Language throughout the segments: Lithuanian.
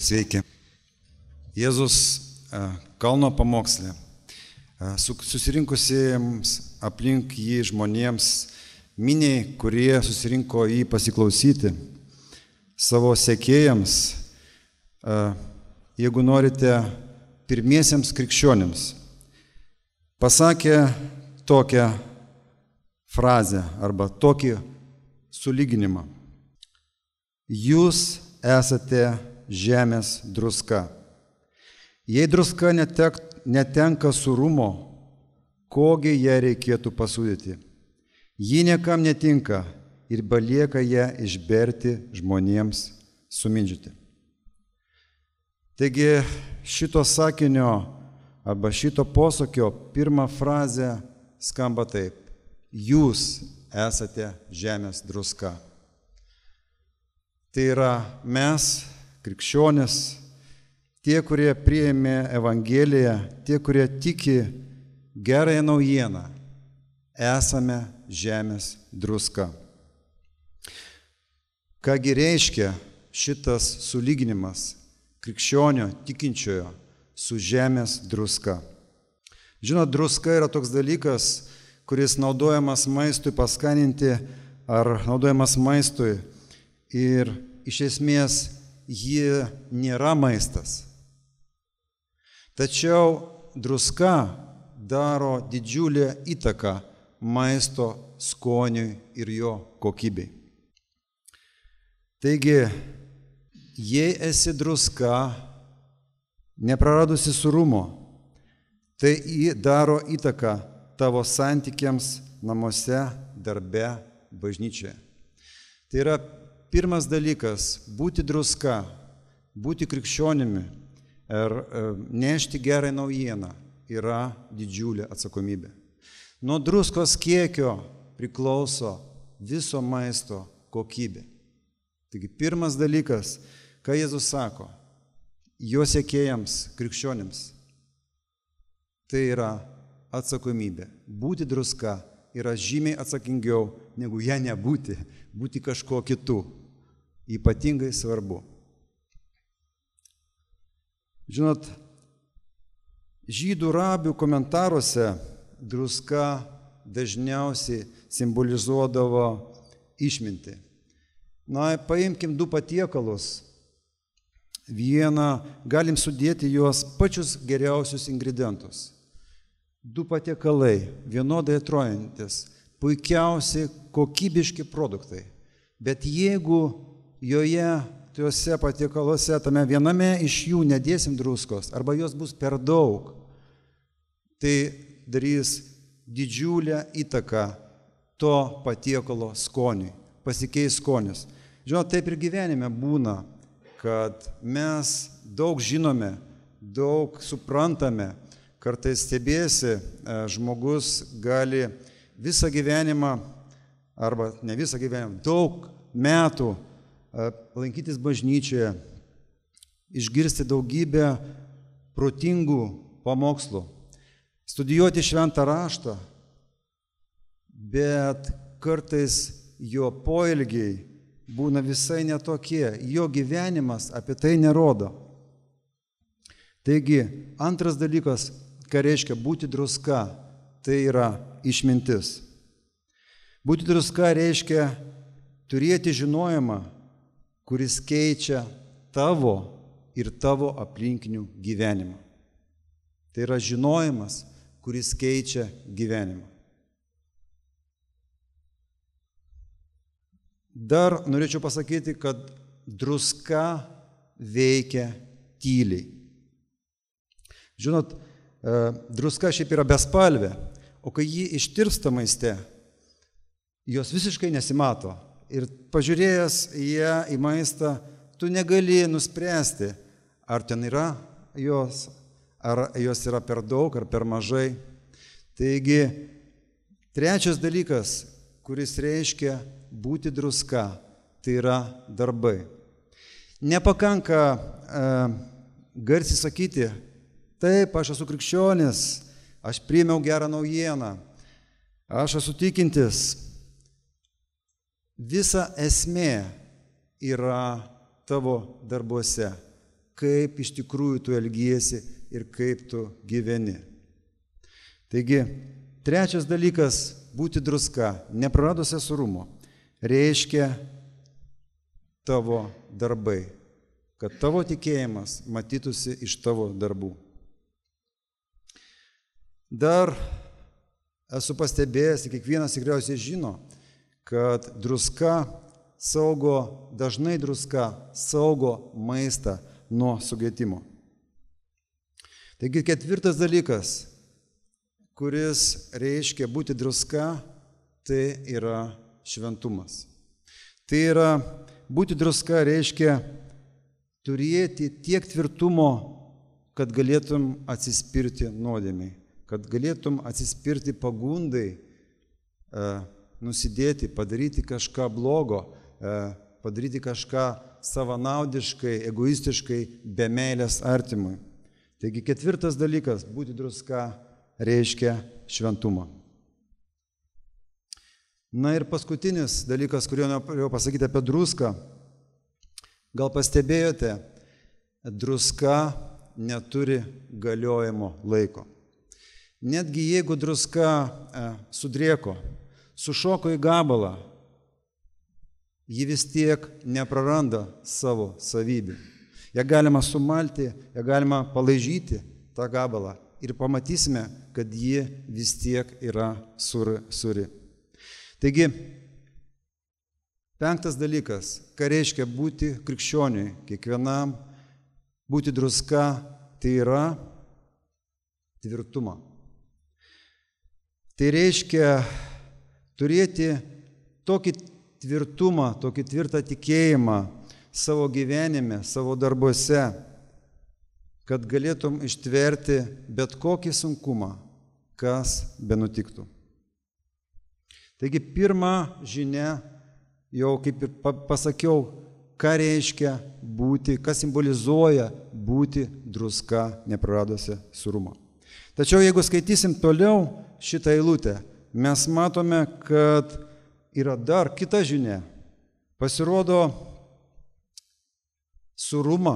Sveiki. Jėzus kalno pamoksle susirinkusiems aplink jį žmonėms, miniai, kurie susirinko jį pasiklausyti, savo sekėjams, jeigu norite, pirmiesiems krikščionims, pasakė tokią frazę arba tokį sulyginimą. Jūs esate žemės druska. Jei druska netenka sūrumo, kogi ją reikėtų pasūdyti? Ji niekam netinka ir belieka ją išberti žmonėms sumindžioti. Taigi šito sakinio arba šito posakio pirma frazė skamba taip: jūs esate žemės druska. Tai yra mes, krikščionys, tie, kurie priėmė Evangeliją, tie, kurie tiki gerąją naujieną, esame žemės druska. Kągi reiškia šitas sulyginimas krikščionio tikinčiojo su žemės druska? Žinot, druska yra toks dalykas, kuris naudojamas maistui paskaninti ar naudojamas maistui ir iš esmės ji nėra maistas. Tačiau druska daro didžiulę įtaką maisto skoniui ir jo kokybei. Taigi, jei esi druska, nepraradusi sūrumo, tai daro įtaką tavo santykiams namuose, darbe, bažnyčioje. Tai yra pirmas dalykas – būti druska, būti krikščionimi ir nešti gerą naujieną yra didžiulė atsakomybė. Nuo druskos kiekio priklauso viso maisto kokybė. Taigi pirmas dalykas, ką Jėzus sako jo sekėjams, krikščionims, tai yra atsakomybė. Būti druska yra žymiai atsakingiau negu ją nebūti, būti kažko kitu. Ypatingai svarbu. Žinot, žydų rabių komentaruose druska dažniausiai simbolizuodavo išmintį. Na, paimkim du patiekalus. Vieną galim sudėti juos pačius geriausius ingredientus. Du patiekalai, vienodai atrodantis, puikiausi kokybiški produktai. Bet jeigu tuose patiekaluose, tame viename iš jų nedėsim druskos, arba jos bus per daug, tai darys didžiulę įtaką to patiekalo skoniui, pasikeis skonis. Žinot, taip ir gyvenime būna, kad mes daug žinome, daug suprantame, kartais stebėsi, žmogus gali visą gyvenimą, arba ne visą gyvenimą, daug metų lankytis bažnyčioje, išgirsti daugybę protingų pamokslų, studijuoti šventą raštą, bet kartais jo poelgiai būna visai netokie, jo gyvenimas apie tai nerodo. Taigi, antras dalykas, ką reiškia būti druska, tai yra išmintis. Būti druska reiškia turėti žinojimą, kuris keičia tavo ir tavo aplinkinių gyvenimą. Tai yra žinojimas, kuris keičia gyvenimą. Dar norėčiau pasakyti, kad druska veikia tyliai. Žinot, druska šiaip yra bespalvė, o kai ji ištirpsta maiste, jos visiškai nesimato. Ir pažiūrėjęs ją į maistą, tu negali nuspręsti, ar ten yra jos, ar jos yra per daug, ar per mažai. Taigi, trečias dalykas, kuris reiškia būti druska, tai yra darbai. Nepakanka garsiai sakyti, taip, aš esu krikščionis, aš priėmiau gerą naujieną, aš esu tikintis. Visa esmė yra tavo darbuose. kaip iš tikrųjų tu elgiesi ir kaip tu gyveni. Taigi, trečias dalykas – būti druska, nepraradusia surumo, reiškia tavo darbai, kad tavo tikėjimas matytųsi iš tavo darbų. Dar esu pastebėjęs, kiekvienas tikriausiai žino, kad dažnai druska saugo maistą nuo sugetimo. Taigi ketvirtas dalykas, kuris reiškia būti druska, tai yra šventumas. Tai yra, būti druska reiškia turėti tiek tvirtumo, kad galėtum atsispirti nuodėmei, kad galėtum atsispirti pagundai, nusidėti, padaryti kažką blogo, padaryti kažką savanaudiškai, egoistiškai, be meilės artimui. Taigi ketvirtas dalykas, būti druska, reiškia šventumą. Na ir paskutinis dalykas, kurį norėjau pasakyti apie druską. Gal pastebėjote, druska neturi galiojimo laiko. Netgi jeigu druska sudrėko, sušoko į gabalą, ji vis tiek nepraranda savo savybių. Ją galima sumalti, ją galima palaižyti tą gabalą ir pamatysime, kad ji vis tiek yra suri. Taigi, penktas dalykas, ką reiškia būti krikščioniui, kiekvienam būti druska, tai yra tvirtumą. Tai reiškia turėti tokį tvirtumą, tokį tvirtą tikėjimą savo gyvenime, savo darbuose, kad galėtum ištverti bet kokį sunkumą, kas benutiktų. Taigi pirma žinia, jau kaip ir pasakiau, ką reiškia būti, kas simbolizuoja būti druska nepraradusia surumo. Tačiau jeigu skaitysim toliau šitą eilutę, mes matome, kad yra dar kita žinia. Pasirodo, surumą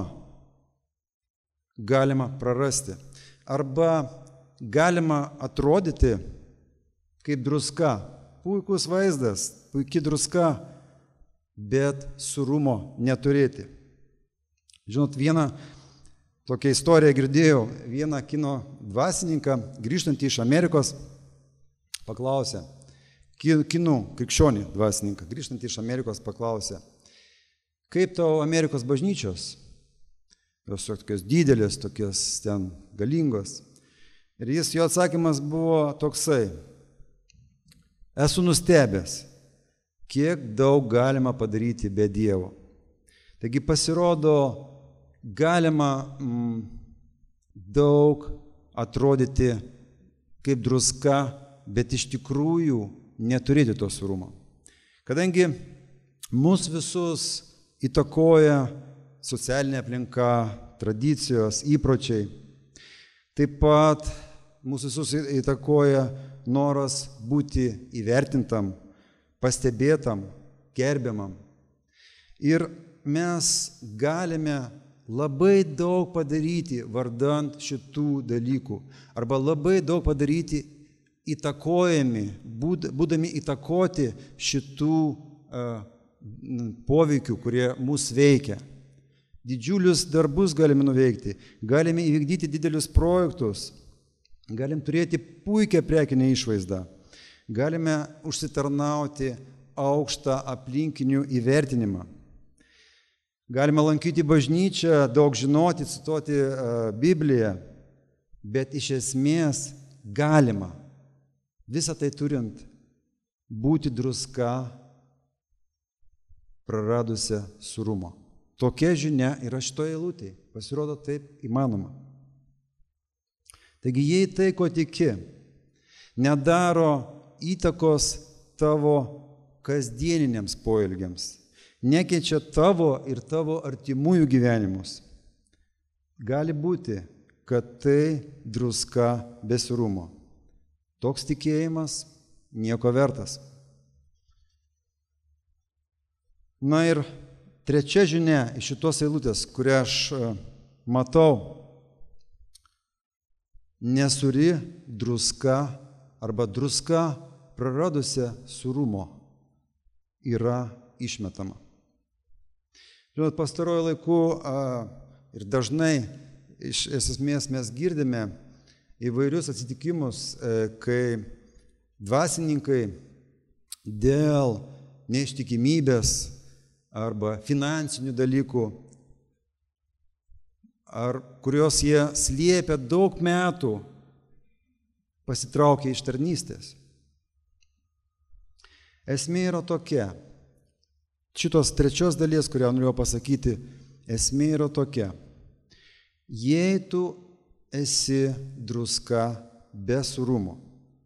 galima prarasti. Arba galima atrodyti kaip druska. Puikus vaizdas, puikiai druska, bet surumo neturėti. Žinot, vieną tokią istoriją girdėjau, vieną kino dvasininką, grįžtantį iš Amerikos, paklausė, kinų krikščionį dvasininką, grįžtantį iš Amerikos paklausė, kaip tau Amerikos bažnyčios? Jos tokios didelės, tokios ten galingos. Ir jo atsakymas buvo toksai, esu nustebęs, kiek daug galima padaryti be Dievo. Taigi pasirodo, galima daug atrodyti kaip druska, bet iš tikrųjų neturėti to surumo. Kadangi mus visus įtakoja socialinė aplinka, tradicijos, įpročiai, taip pat mūsų visus įtakoja noras būti įvertintam, pastebėtam, gerbiamam. Ir mes galime labai daug padaryti vardant šitų dalykų, arba labai daug padaryti įtakojami, būdami įtakoti šitų poveikių, kurie mus veikia. Didžiulius darbus galime nuveikti, galime įvykdyti didelius projektus, galim turėti puikią prekinę išvaizdą, galime užsitarnauti aukštą aplinkinių įvertinimą, galime lankyti bažnyčią, daug žinoti, cituoti Bibliją, bet iš esmės galima, visą tai turint, būti druska praradusia surumo. Tokia žinia yra šitoje eilutėje. Pasirodo, taip įmanoma. Taigi, jei tai, ko tiki, nedaro įtakos tavo kasdieniniams poelgiams, nekeičia tavo ir tavo artimųjų gyvenimus, gali būti, kad tai druska be surumo. Toks tikėjimas nieko vertas. Na ir trečia žinia iš šitos eilutės, kurią aš matau, nesuri druska arba druska praradusia sūrumo yra išmetama. Žinot, pastaruoju laiku ir dažnai iš esmės mes girdime įvairius atsitikimus, kai dvasininkai dėl neištikimybės arba finansinių dalykų, ar kurios jie slėpia daug metų, pasitraukia iš tarnystės. Esmė yra tokia. Šitos trečios dalies, kurią norėjau pasakyti, esmė yra tokia. Jei tu esi druska be sūrumo,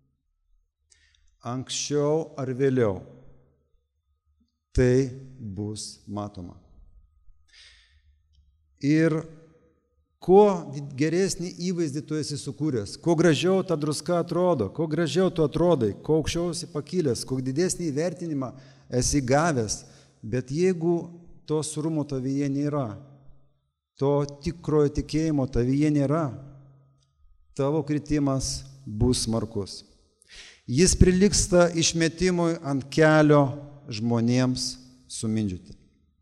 anksčiau ar vėliau tai bus matoma. Ir kuo geresnį įvaizdį tu esi sukūręs, kuo gražiau ta druska atrodo, kuo gražiau tu atrodai, kuo aukščiau esi pakilęs, kuo didesnį įvertinimą esi gavęs, bet jeigu to sūrumo tavyje nėra, to tikrojo tikėjimo tavyje nėra, tavo kritimas bus smarkus. Jis prilygsta išmetimui ant kelio žmonėms sumindžioti.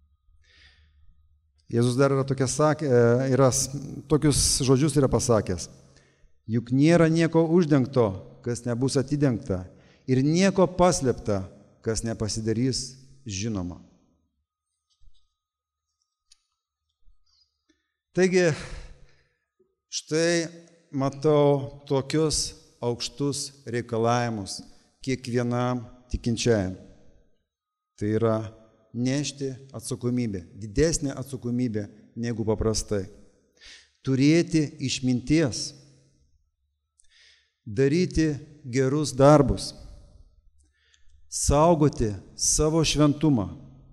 Jėzus dar tokius žodžius yra pasakęs. Juk nėra nieko uždengto, kas nebus atidengta, ir nieko paslėpta, kas nepasidarys žinoma. Taigi, štai matau tokius aukštus reikalavimus kiekvienam tikinčiajam. Tai yra nešti atsakomybę, didesnė atsakomybė negu paprastai. Turėti išminties, daryti gerus darbus, saugoti savo šventumą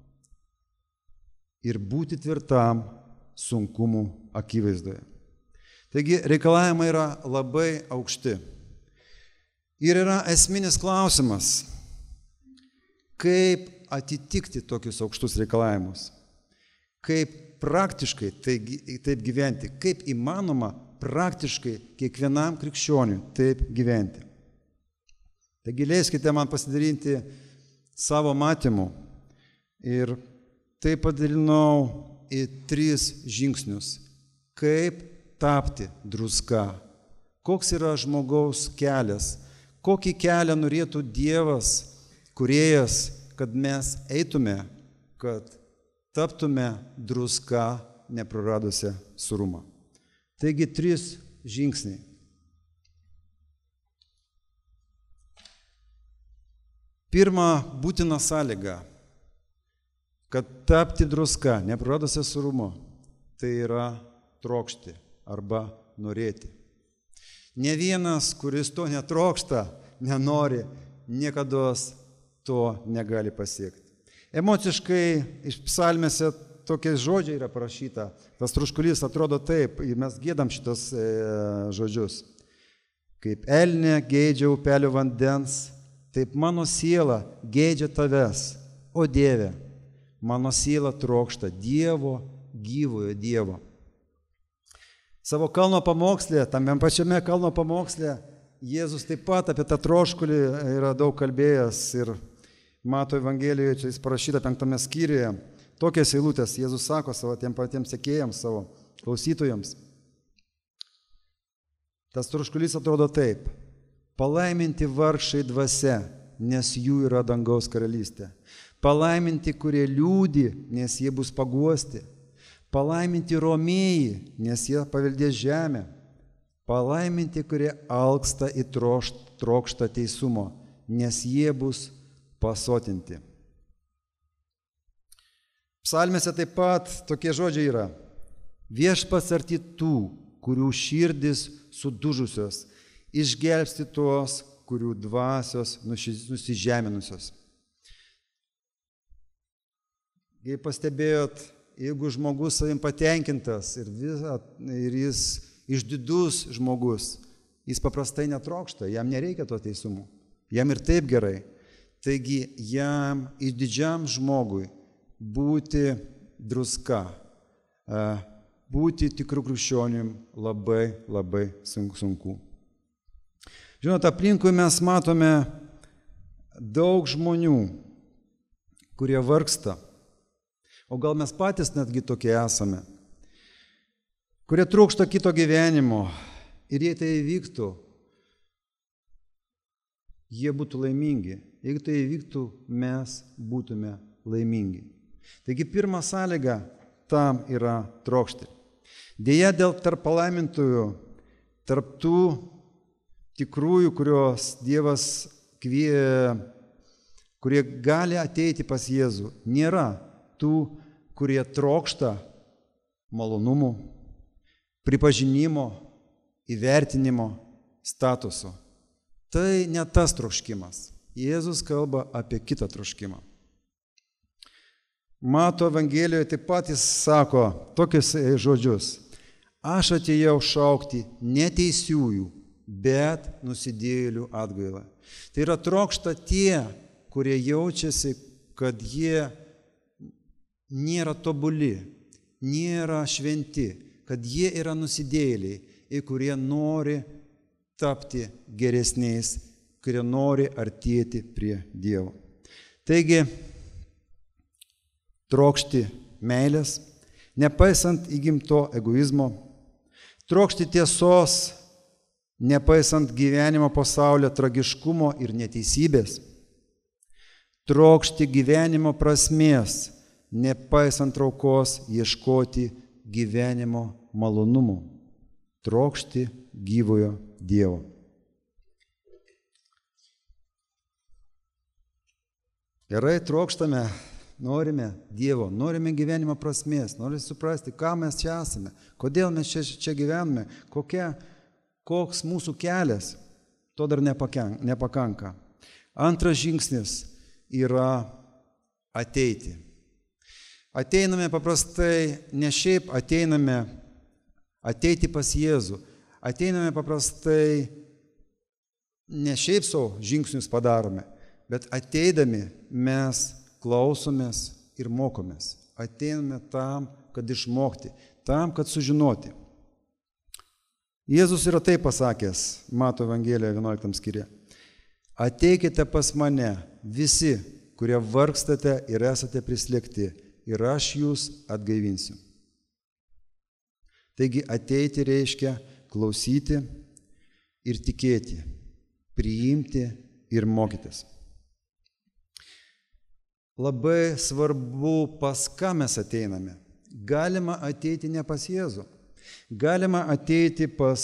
ir būti tvirtam sunkumų akivaizdoje. Taigi reikalavimai yra labai aukšti. Ir yra esminis klausimas, kaip atitikti tokius aukštus reikalavimus, kaip praktiškai taip gyventi, kaip įmanoma praktiškai kiekvienam krikščioniui taip gyventi. Taigi leiskite man pasidalinti savo matymu ir tai padalinau į 3 žingsnius, kaip tapti druska, koks yra žmogaus kelias, kokį kelią norėtų Dievas, kūrėjas, kad mes eitume, kad taptume druska nepraradusią sūrumą. Taigi 3 žingsniai. Pirma, būtina sąlyga, kad tapti druska nepraradusią sūrumą, tai yra trokšti arba norėti. Ne vienas, kuris to netrokšta, nenori, niekados to negali pasiekti. Emociškai iš psalmėse tokie žodžiai yra parašyta. Tas troškulys atrodo taip, mes giedam šitos žodžius. Kaip elnė geidžia upelio vandens, taip mano siela geidžia tavęs, o Dieve, mano siela trokšta Dievo, gyvojo Dievo. Savo kalno pamoksle, tame pačiame kalno pamoksle, Jėzus taip pat apie tą troškulį yra daug kalbėjęs ir Mato Evangelijoje, čia jis parašyta 5 skyriuje, tokias eilutės Jėzus sako savo tiem patiems sekėjams, savo klausytojams. Tas troškulys atrodo taip: palaiminti vargšai dvasia, nes jų yra dangaus karalystė. Palaiminti, kurie liūdi, nes jie bus paguosti. Palaiminti romėjai, nes jie paveldės žemę. Palaiminti, kurie alksta ir trokšta teisumo, nes jie bus pasotinti. Psalmėse taip pat tokie žodžiai yra: viešpats arti tų, kurių širdis sudužusios, išgelbsti tuos, kurių dvasios nusižeminusios. Jei pastebėjot, jeigu žmogus savim patenkintas ir jis išdidus žmogus, jis paprastai netrokšta, jam nereikia to teisumo, jam ir taip gerai. Taigi jam išdidžiam žmogui būti druska būti tikru krikščionim labai sunku. Žinote, aplinkui mes matome daug žmonių, kurie vargsta, o gal mes patys netgi tokie esame, kurie trokšta kito gyvenimo ir jei tai įvyktų, jie būtų laimingi. Jeigu tai įvyktų, mes būtume laimingi. Taigi pirma sąlyga tam yra trokšti. Deja, dėl tarp palaimintųjų, tarp tų tikrųjų, kurios Dievas kviečia, kurie gali ateiti pas Jėzų, nėra tų, kurie trokšta malonumų, pripažinimo, įvertinimo, statuso. Tai ne tas troškimas. Jėzus kalba apie kitą troškimą. Mato Evangelijoje taip pat jis sako tokius žodžius: aš atėjau šaukti ne teisiųjų, bet nusidėjėlių atgailą. Tai yra trokšta tie, kurie jaučiasi, kad jie nėra tobuli, nėra šventi, kad jie yra nusidėjėliai ir kurie nori tapti geresniais, kurie nori artėti prie Dievo. Taigi, trokšti meilės, nepaisant įgimto egoizmo, trokšti tiesos, nepaisant gyvenimo pasaulio tragiškumo ir neteisybės, trokšti gyvenimo prasmės, nepaisant traukos ieškoti gyvenimo malonumų, trokšti gyvojo Dievo. Gerai, trokštame, norime Dievo, norime gyvenimo prasmės, norime suprasti, ką mes čia esame, kodėl mes čia gyvename, koks mūsų kelias, to dar nepakanka. Antras žingsnis yra ateiti. Ateiname paprastai, ne šiaip ateiname ateiti pas Jėzų. Ateiname paprastai, ne šiaip savo žingsnius padarome, bet ateidami mes klausomės ir mokomės. Ateiname tam, kad išmokti, tam, kad sužinoti. Jėzus yra taip pasakęs, Mato Evangelijoje 11 skyriuje: ateikite pas mane visi, kurie vargstate ir esate prislėgti, ir aš jūs atgaivinsiu. Taigi ateiti reiškia klausyti ir tikėti, priimti ir mokytis. Labai svarbu, pas ką mes ateiname. Galima ateiti ne pas Jėzų. Galima ateiti pas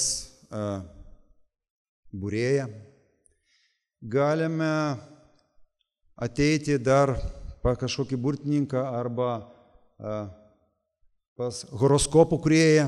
būrėją. Galime ateiti dar pas kažkokį burtininką arba pas horoskopų kūrėją.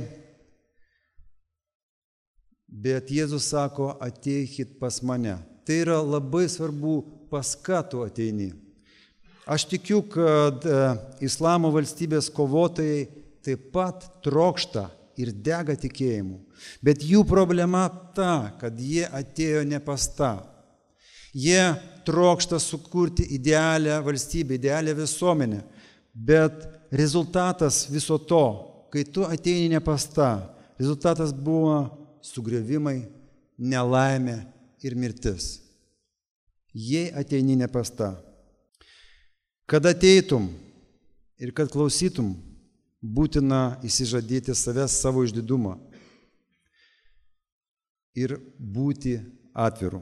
Bet Jėzus sako, ateikit pas mane. Tai yra labai svarbu, pas ką tu ateini. Aš tikiu, kad Islamo valstybės kovotojai taip pat trokšta ir dega tikėjimu. Bet jų problema ta, kad jie atėjo ne pas tą. Jie trokšta sukurti idealią valstybę, idealią visuomenę. Bet rezultatas viso to, kai tu ateini ne pas tą, rezultatas buvo sugriovimai, nelaimė ir mirtis. Jei ateini ne pas tą. Kad ateitum ir kad klausytum, būtina įsižadėti savęs savo išdidumą ir būti atviru.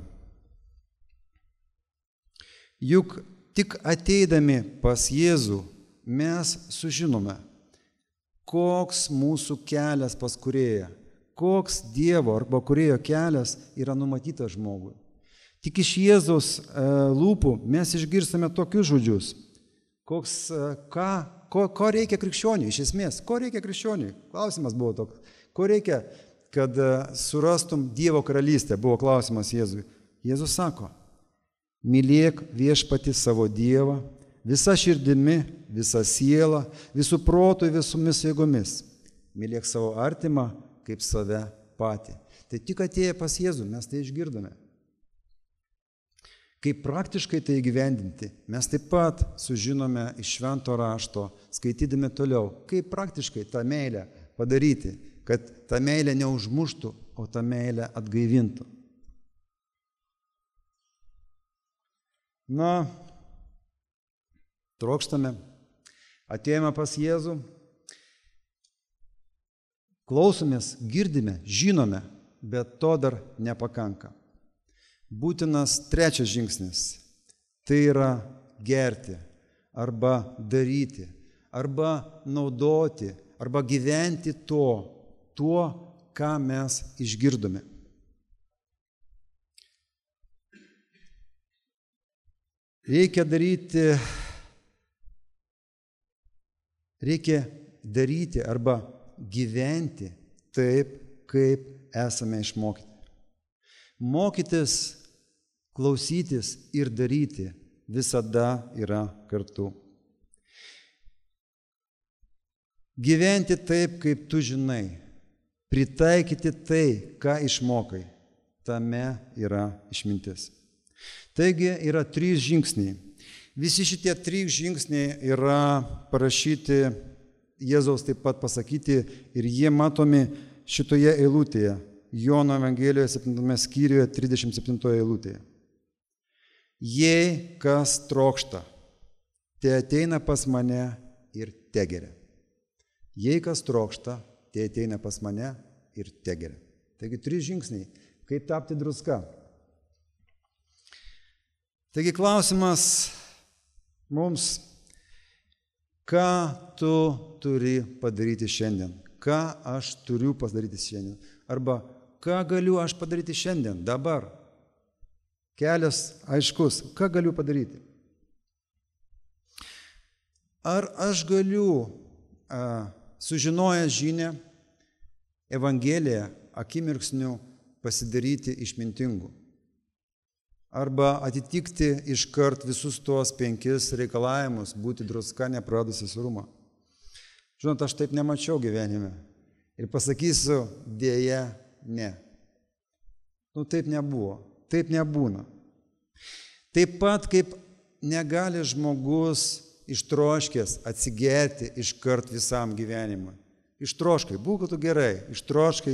Juk tik ateidami pas Jėzų mes sužinome, koks mūsų kelias pas Kūrėją, koks Dievo arba Kūrėjo kelias yra numatytas žmogui. Tik iš Jėzaus lūpų mes išgirstame tokius žodžius, ko reikia krikščioniui, iš esmės, ko reikia krikščioniui? Klausimas buvo toks, ko reikia, kad surastum Dievo karalystę, buvo klausimas Jėzui. Jėzus sako, mylėk viešpatį savo Dievą, visa širdimi, visa siela, visų protų ir visomis jėgomis. Mylėk savo artimą kaip save patį. Tai tik atėję pas Jėzų mes tai išgirdome. Kaip praktiškai tai įgyvendinti, mes taip pat sužinome iš Švento rašto, skaitydami toliau, kaip praktiškai tą meilę padaryti, kad ta meilė neužmuštų, o ta meilė atgaivintų. Na, trokštame, atėjome pas Jėzų, klausomės, girdime, žinome, bet to dar nepakanka. Būtinas trečias žingsnis – tai yra gerti, arba daryti, arba naudoti, arba gyventi tuo, ką mes išgirdome. Reikia daryti arba gyventi taip, kaip esame išmokyti. Mokytis, klausytis ir daryti visada yra kartu. Gyventi taip, kaip tu žinai, pritaikyti tai, ką išmokai, tame yra išmintis. Taigi yra 3 žingsniai. Visi šitie 3 žingsniai yra parašyti Jėzaus taip pat pasakyti ir jie matomi šitoje eilutėje, Jono Evangelijoje 7 skyriuje 37 eilutėje. Jei kas trokšta, te ateina pas mane ir tegeria. Jei kas trokšta, te ateina pas mane ir tegeria. Taigi 3 žingsniai, kaip tapti druska. Taigi klausimas mums, ką tu turi padaryti šiandien? Ką aš turiu padaryti šiandien? Arba ką galiu aš padaryti šiandien, dabar? Kelias aiškus, ką galiu padaryti? Ar aš galiu, sužinojęs žinią, Evangeliją akimirksniu pasidaryti išmintingu? Arba atitikti iškart visus tuos 5 reikalavimus, būti druska, nepraradusi sūrumo? Žinot, aš taip nemačiau gyvenime. Ir pasakysiu, dėja, ne. Taip nebuvo, taip nebūna. Taip pat, kaip negali žmogus ištroškęs atsigerti iškart visam gyvenimui. Ištroškai, būtų gerai, ištroškai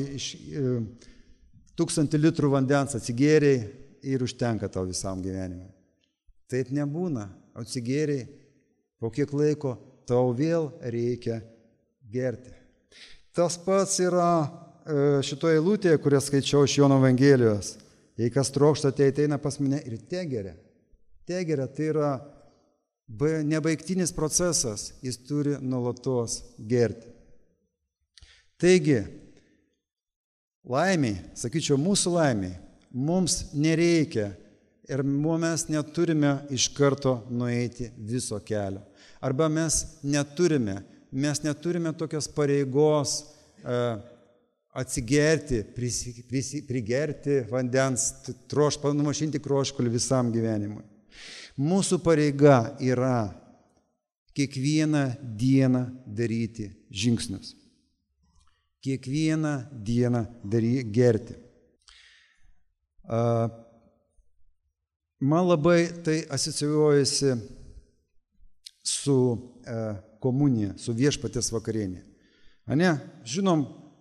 1000 litrų vandens atsigėriai ir užtenka tau visam gyvenimui. Taip nebūna, atsigėriai, po kiek laiko tau vėl reikia gerti. Tas pats yra šitoje eilutėje, kurią skaičiau iš Jono Evangelijos. Jei kas trokšta, tai ateina pas mane ir tegeria. Tegeria tai yra nebaigtinis procesas, jis turi nuolatos gerti. Taigi, laimiai, sakyčiau, mūsų laimiai, mums nereikia ir mes neturime iš karto nueiti viso kelio. Arba mes neturime tokios pareigos atsigerti, prigerti vandens, numašinti troškulį visam gyvenimui. Mūsų pareiga yra kiekvieną dieną daryti žingsnius. Kiekvieną dieną gerti. Man labai tai asocijuojasi su komunija, su viešpaties vakarienė. Žinom,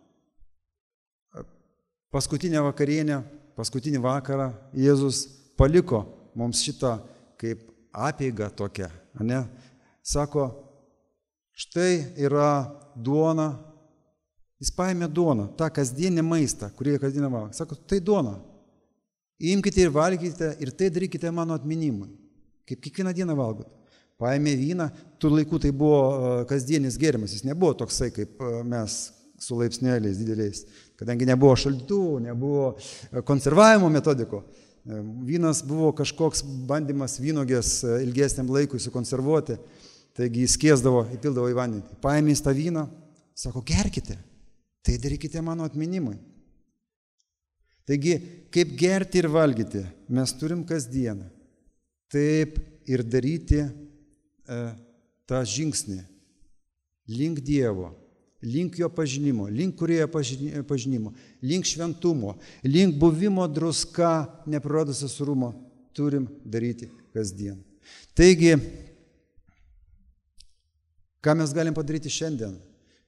paskutinę vakarienę, paskutinį vakarą Jėzus paliko mums šitą kaip apeigą tokią. Sako, štai yra duona. Jis paėmė duoną, tą kasdienį maistą, kurį kasdieną valgo. Sako, tai duona. Imkite ir valgykite ir tai darykite mano atminimui. Kaip kiekvieną dieną valgot. Paėmė vyną, tų laikų tai buvo kasdienis gėrimas. Jis nebuvo toksai, kaip mes su laipsneliais dideliais. Kadangi nebuvo šaldytuvų, nebuvo konservavimo metodiko. Vynas buvo kažkoks bandymas vynogės ilgesniam laikui sukonservuoti. Taigi jis skiesdavo, įpildavo į vandenį. Paėmė į tą vyną, sako, gerkite. Tai darykite mano atminimui. Taigi, kaip gerti ir valgyti, mes turim kasdieną. Taip ir daryti tą žingsnį link Dievo, link jo pažinimo, link kurioje pažinimo, link šventumo, link buvimo druska, nepraradusio sūrumo, turim daryti kasdien. Taigi, ką mes galim padaryti šiandien?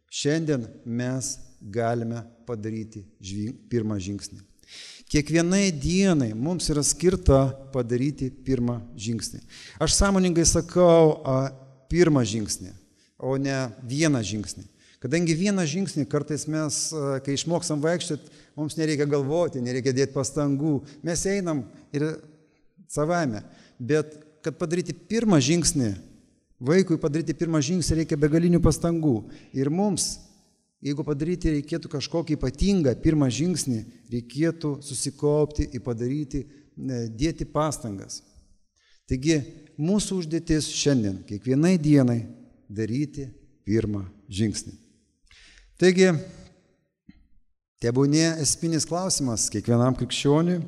šiandien mes galime padaryti pirmą žingsnį. Kiekvienai dienai mums yra skirta padaryti pirmą žingsnį. Aš sąmoningai sakau pirmą žingsnį, o ne vieną žingsnį. Kadangi vieną žingsnį kartais mes, kai išmoksam vaikščioti, mums nereikia galvoti, nereikia dėti pastangų, mes einam ir savaime. Bet kad padaryti pirmą žingsnį, vaikui padaryti pirmą žingsnį reikia begalinių pastangų. Ir mums, jeigu padaryti reikėtų kažkokį ypatingą pirmą žingsnį, reikėtų susikaupti ir padaryti, dėti pastangas. Taigi, mūsų užduotis šiandien, kiekvienai dienai, daryti pirmą žingsnį. Taigi, tebūnie esminis klausimas kiekvienam krikščioniui,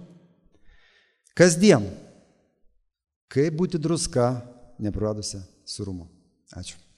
kasdien, kaip būti druska, nepraradusia sūrumo. Ačiū.